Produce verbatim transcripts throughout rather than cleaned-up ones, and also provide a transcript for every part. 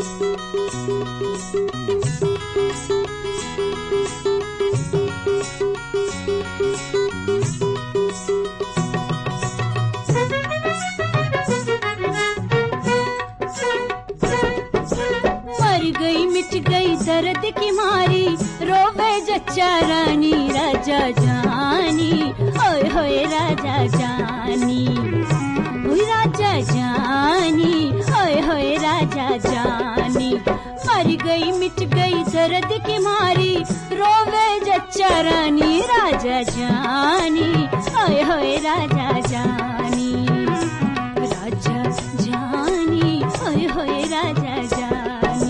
दर्द की मारी रोवे जच्चा रानी राजा जानी ओए होए राजा जानी ओए राजा जानी ओए होए राजा जानी मर गई मिट गई दर्द की मारी रोवे जच्चा रानी राजा जानी ओए होए राजा जानी राजा जानी ओए होए राजा जानी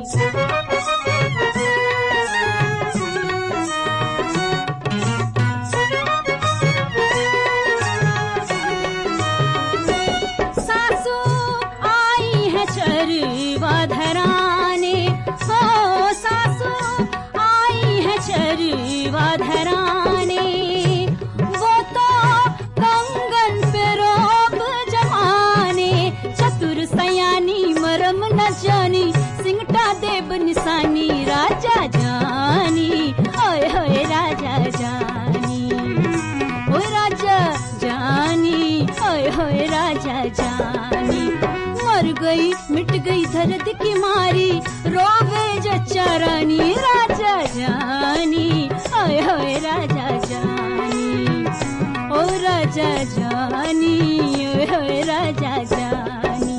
धराने हो सासू आई है चरवा धराने वो तो कंगन पे रोब जमाने चतुर सयानी मरम न जानी सिंगटा देब निशानी राजा जानी ओए होए राजा जानी ओए राजा जानी ओए होए राजा जानी मर गई मिट गई दर्द की मारी रोवे जच्चा रानी राजा जानी ओए होए राजा जानी ओ राजा जानी ओए होए राजा जानी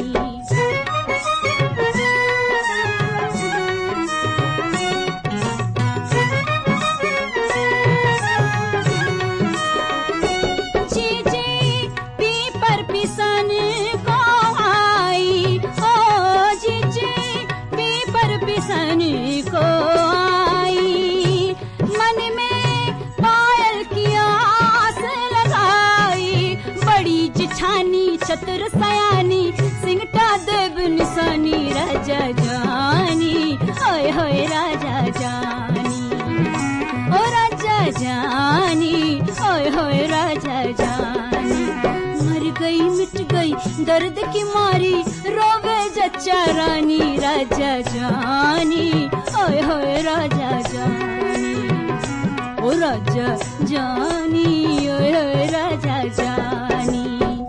चीची पी पर पिसन को पिसनी को आई मन में पायल की आस लगाई बड़ी जिठानी चतुर सयानी सिंगटा देव निशानी राजा जानी ओए होए राजा जानी ओ राजा जानी ओए होए राजा जानी मर गई मिट गई दर्द की मारी रोवे जच्चा रानी राजा जानी ओए होए राजा जानी ओ राजा जानी ओए होए राजा जानी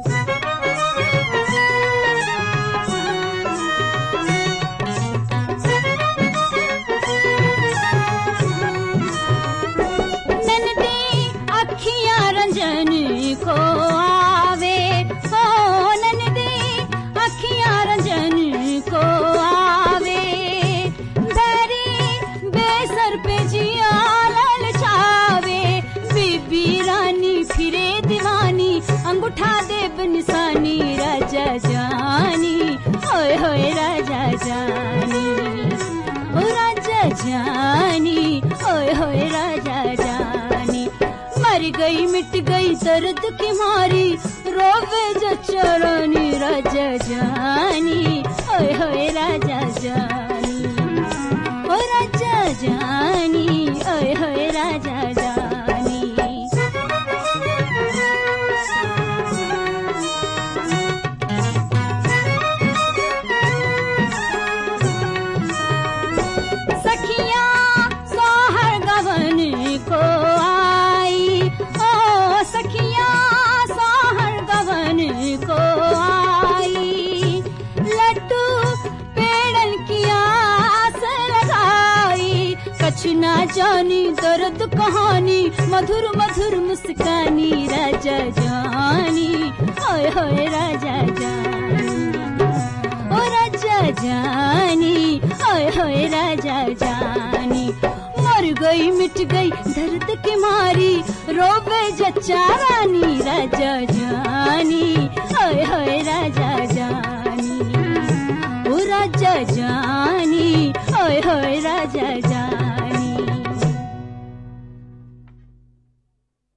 नन्ही अखियां रंजन को आवे हो नन्ही अखियां रंजन को आवे बैरी बेसर पे जिया ललचावे बीबी रानी फिरे दीवानी अंगूठा देव निशानी राजा जानी ओए होए राजा जानी ओ राजा जानी ओए होए राजा जानी मर गई मिट गई दर्द की मारी रोवे जच्चा रानी राजा जानी ओए होए राजा जानी ओ राजा जानी ओए होए राजा जानी सखियां सोहर गवन को आई ओ सखियां सोहर गवन को आई लड्डू पेड़न की आस लगाई कछु ना जानी दर्द कहानी मधुर मधुर मुस्कानी राजा जानी ओए होए राजा जानी ओ राजा जानी ओए होए राजा जानी मर गई मिट गई दर्द की मारी रोवे जच्चा रानी राजा जानी ओए होए राजा जानी ओ राजा जानी ओए होए राजा